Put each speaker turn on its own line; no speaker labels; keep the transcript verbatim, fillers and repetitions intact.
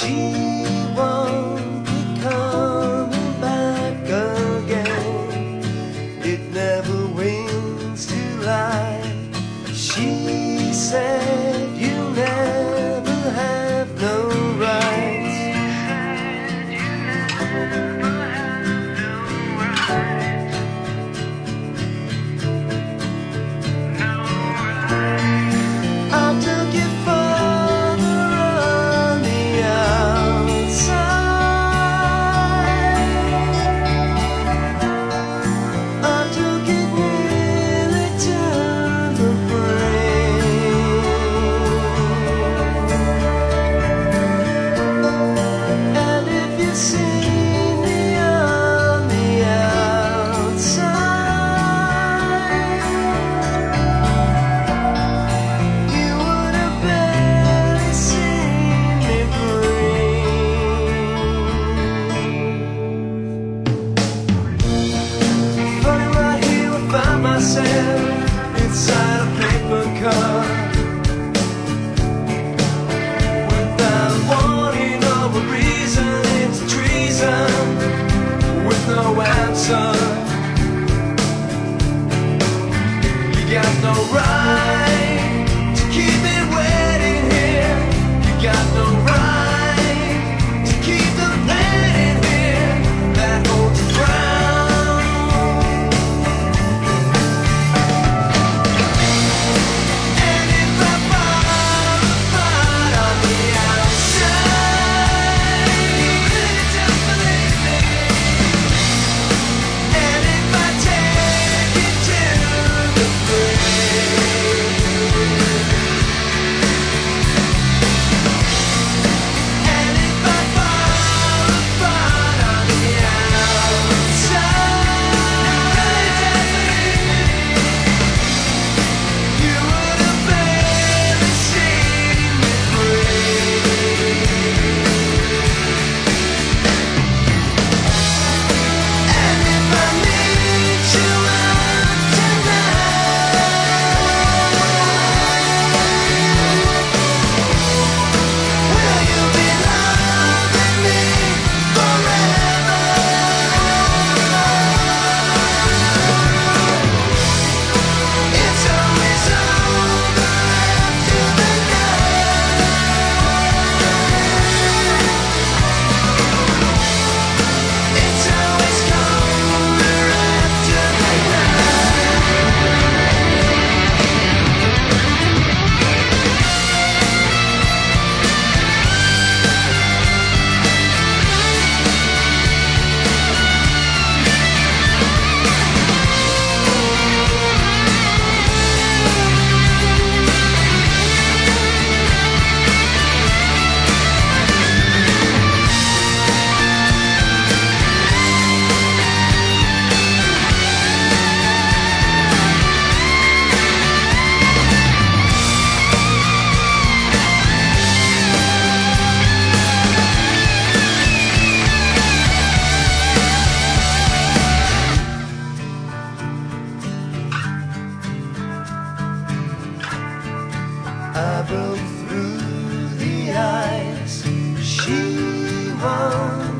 won't be coming back again. It never wins to lie. She said you never have no rights. I took it further on the outside. I took it nearly to the brain. And if you see me on the outside, you would have barely seen me breathe. Funny, right here I find myself inside a paper cup, without warning or a reason. It's treason with no answer. You got no right to keep me waiting here. You got no right to keep the pain in here that holds you ground. And if I fall apart on the outside, you really don't believe me. And if I take it to the grave, and if I fall apart on the outside, you would have barely seen me breathe. And if I meet you out tonight, will you be loving me forever? It's always over after the night. It's always colder after the I broke through the ice. She won't